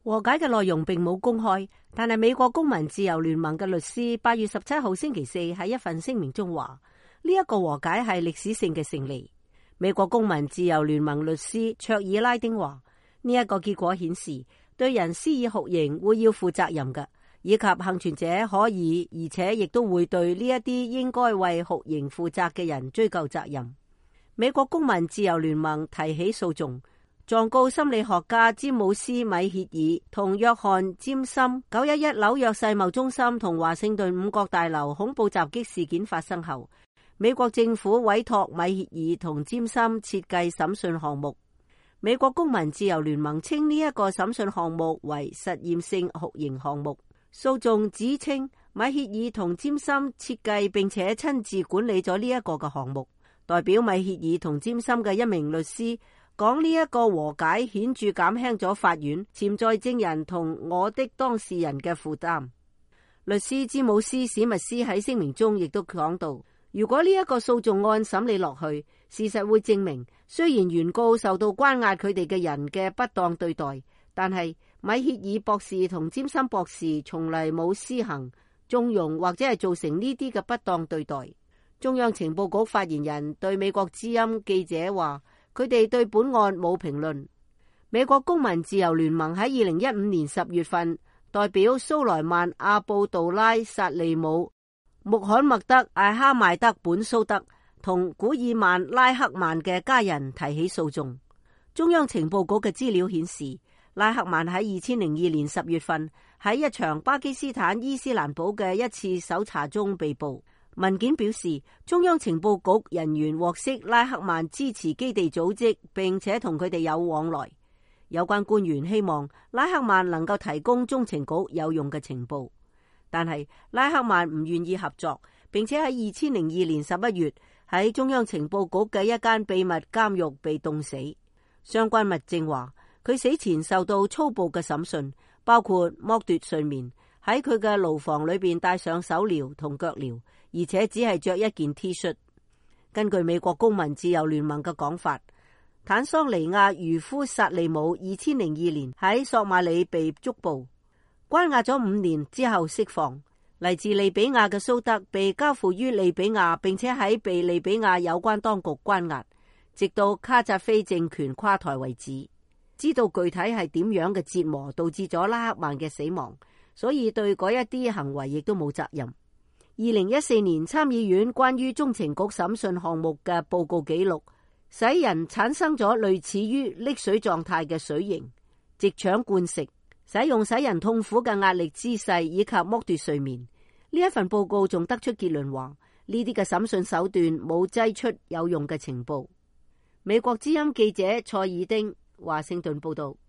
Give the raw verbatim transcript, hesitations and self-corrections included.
和解嘅內容並冇公開，但係美國公民自由聯盟嘅律師八月十七號星期四喺一份聲明中話，呢一個和解係歷史性嘅勝利。美國公民自由聯盟律師卓爾拉丁話，呢一個結果顯示對人施以酷刑會要負責任嘅，以及幸存者可以而且亦都會對呢一啲應該為酷刑負責嘅人追究責任。美國公民自由聯盟提起訴訟，狀告心理學家詹姆斯米歇爾同約翰詹森九一一紐約世貿中心同華盛頓五角大樓恐怖襲擊事件發生後，美國政府委託米歇爾同詹森設計審訊項目。美國公民自由聯盟稱呢一個審訊項目為實驗性酷刑項目。訴訟指稱米歇爾同詹森設計並且親自管理咗呢一個嘅項目。代表米歇爾同詹森嘅一名律師講，呢一個和解顯著減輕咗法院潛在證人同我的當事人嘅負擔。律師詹姆斯史密斯喺聲明中亦都講到，如果呢一個訴訟案審理落去，事實會證明，雖然原告受到關押佢哋嘅人嘅不當對待，但係米歇爾博士同詹森博士從嚟冇施行縱容或者係造成呢啲嘅不當對待。中央情報局發言人對美國之音記者話，佢哋對本案冇評論。美國公民自由聯盟喺二零一五年十月份代表蘇萊曼阿布杜拉薩利姆、穆罕默德艾哈邁德本蘇德同古爾曼拉克曼嘅家人提起訴訟。中央情報局嘅資料顯示，拉克曼喺二千零二年十月份喺一場巴基斯坦伊斯蘭堡嘅一次搜查中被捕。文件表示，中央情報局人員獲悉拉克曼支持基地組織，並且同佢哋有往來。有關官員希望拉克曼能夠提供中情局有用嘅情報，但係拉克曼唔願意合作，並且喺二千零二年十一月喺中央情報局嘅一間秘密監獄被凍死。相關物證話，佢死前受到粗暴嘅審訊，包括剝奪睡眠，喺佢嘅牢房裏邊戴上手鐐同腳鐐，而且只係着一件 T 恤。根據美國公民自由聯盟嘅講法，坦桑尼亞漁夫薩利姆二千零二年喺索馬里被捉捕，關押咗五年之後釋放。嚟自利比亞嘅蘇德被交付於利比亞，並且喺被利比亞有關當局關押，直到卡扎菲政權垮台為止。知道具體係點樣嘅折磨導致咗拉克曼嘅死亡，所以對嗰一啲行為亦都冇責任。二零一四年參議院關於中情局審訊項目嘅報告記錄，使人產生咗類似於溺水狀態嘅水刑、直腸灌食、使用使人痛苦嘅壓力姿勢以及剝奪睡眠。呢一份報告仲得出結論話，呢啲嘅審訊手段冇擠出有用嘅情報。美國之音記者蔡爾丁華盛頓報道。